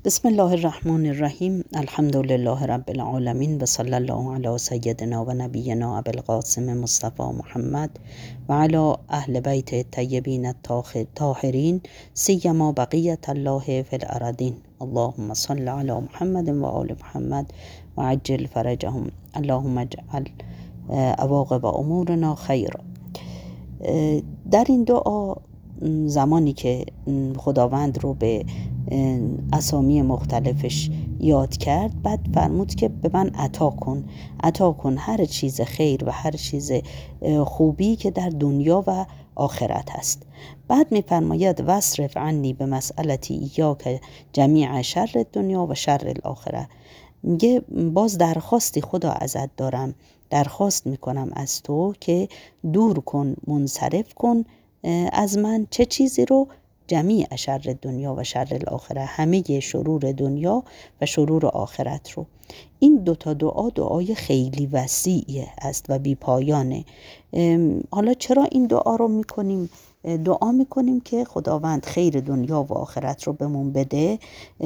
بسم الله الرحمن الرحیم. الحمد لله رب العالمین و صلی الله علی سیدنا و نبینا ابی القاسم مصطفی محمد و علی اهل بیت الطیبین الطاهرین سیما بقیت الله فی الارضین. اللهم صل علی محمد و آل محمد و عجل فرجهم. اللهم اجعل عواقب امورنا خیرا. در این دعا زمانی که خداوند رو به اسامی مختلفش یاد کرد، بعد فرمود که به من عطا کن هر چیز خیر و هر چیز خوبی که در دنیا و آخرت هست. بعد میفرماید واصرف عنی به مسئلتی ایاک جمیع شر دنیا و شر الاخره. میگه باز درخواستی خدا ازت دارم، درخواست میکنم از تو که دور کن، منصرف کن از من چه چیزی رو؟ جمیع شر دنیا و شر الاخره، همه شرور دنیا و شرور آخرت رو. این دوتا دعای خیلی وسیعی است و بی پایانه. حالا چرا این دعا رو میکنیم؟ دعا میکنیم که خداوند خیر دنیا و آخرت رو بهمون بده.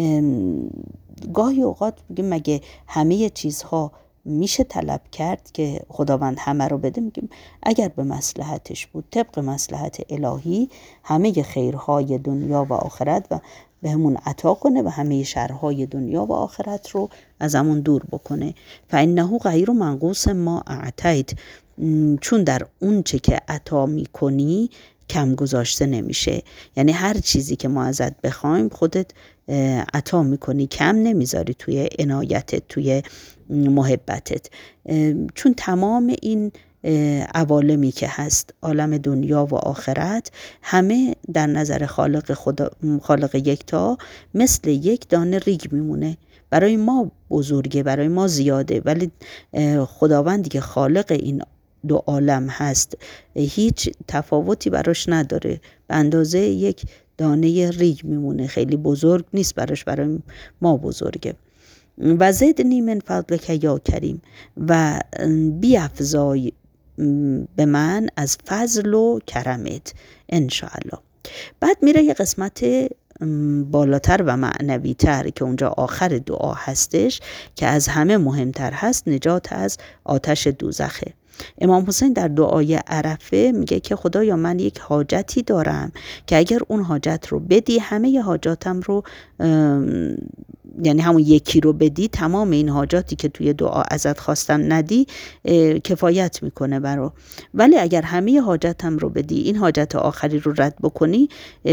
گاهی اوقات میگیم مگه همه چیزها میشه طلب کرد که خداوند همه رو بده؟ میگیم اگر به مصلحتش بود، طبق مصلحت الهی، همه خیرهای دنیا و آخرت و به همون عطا کنه و همه شرهای دنیا و آخرت رو از همون دور بکنه. فانه غیر منقوص ما اعطیت، چون در اون چه که عطا میکنی کم گذاشته نمیشه. یعنی هر چیزی که ما ازت بخوایم خودت عطا میکنی، کم نمیذاری توی عنایتت، توی محبتت. چون تمام این عوالمی که هست، عالم دنیا و آخرت، همه در نظر خالق یکتا مثل یک دانه ریگ میمونه. برای ما بزرگه، برای ما زیاده، ولی خداوندی که خالق این دو عالم هست هیچ تفاوتی براش نداره، به اندازه یک دانه ریگ میمونه، خیلی بزرگ نیست براش، برای ما بزرگه. و زدنی من فضلک یا کریم، و بیفزای به من از فضل و کرمت انشاءالله. بعد میره یه قسمت بالاتر و معنوی تر که اونجا آخر دعا هستش که از همه مهمتر هست، نجات از آتش دوزخه. امام حسین در دعای عرفه میگه که خدایا من یک حاجتی دارم که اگر اون حاجت رو بدی، همه حاجاتم رو، یعنی همون یکی رو بدی، تمام این حاجاتی که توی دعا ازت خواستم ندی کفایت میکنه برا. ولی اگر همه حاجتم رو بدی، این حاجت آخری رو رد بکنی،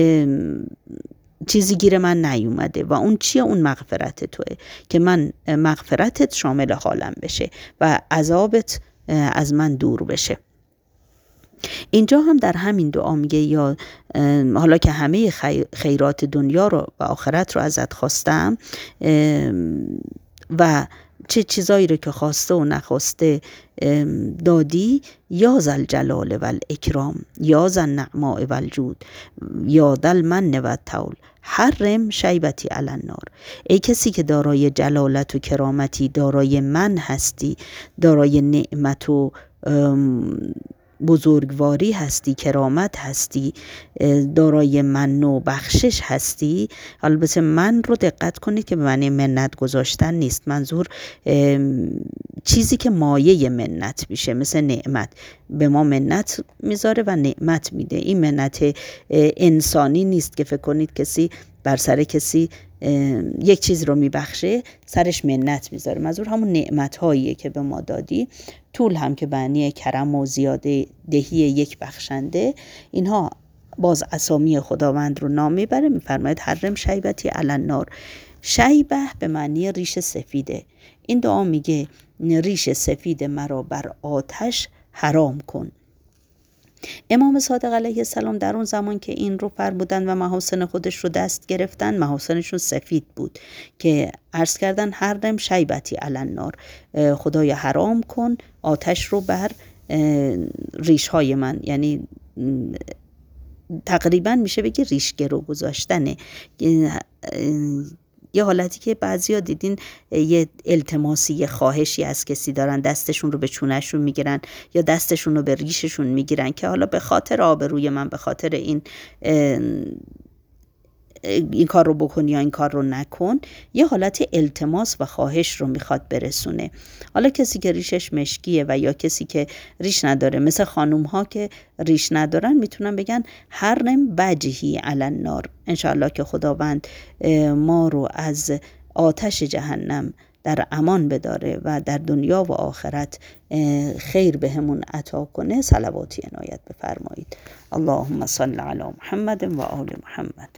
چیزی گیر من نیومده. و اون چیه؟ اون مغفرت توه، که من مغفرتت شامل حالم بشه و عذابت از من دور بشه. اینجا هم در همین دعا میگه یا حالا که همه خیرات دنیا رو و آخرت رو ازت خواستم و چه چیزایی رو که خواسته و نخواسته دادی، یا ذل جلال و الاکرام، یا ذل نعماء و الجود، یا ذل من و الطول، حرم شیبتی علی النار. ای کسی که دارای جلالت و کرامتی، دارای من هستی، دارای نعمت و بزرگواری هستی، کرامت هستی، دارای من و بخشش هستی. البته من رو دقت کنید که به معنی منت گذاشتن نیست، منظور چیزی که مایه منت میشه، مثل نعمت به ما منت میذاره و نعمت میده. این منت انسانی نیست که فکر کنید کسی بر سر کسی یک چیز رو میبخشه سرش منت میذاره. منظور همون نعمت هاییه که به ما دادی. طول هم که معنی کرم و زیاده دهی یک بخشنده. اینها باز اسامی خداوند رو نام میبره. میفرماید حرم شیبتی علی النار. شیبه به معنی ریش سفیده. این دعا میگه ریش سفید مرا بر آتش حرام کن. امام صادق علیه السلام در اون زمان که این رو فرمودن و محاسن خودش رو دست گرفتن، محاسنشون سفید بود که عرض کردن حرم شیبتی علی النار، خدایا حرام کن آتش رو بر ریش های من. یعنی تقریبا میشه بگی ریشگرو گذاشتنه. یه حالتی که بعضیا دیدین یه التماسی، یه خواهشی از کسی دارن، دستشون رو به چونهشون میگیرن یا دستشون رو به ریششون میگیرن که حالا به خاطر آبروی من، به خاطر این این کار رو بکن یا این کار رو نکن، یه حالت التماس و خواهش رو میخواد برسونه. حالا کسی که ریشش مشکیه و یا کسی که ریش نداره، مثل خانوم ها که ریش ندارن، میتونن بگن حرم وجهی علی النار. انشاءالله که خداوند ما رو از آتش جهنم در امان بداره و در دنیا و آخرت خیر بهمون عطا کنه. صلواتی عنایت بفرمایید. اللهم صل علی محمد و آل محمد.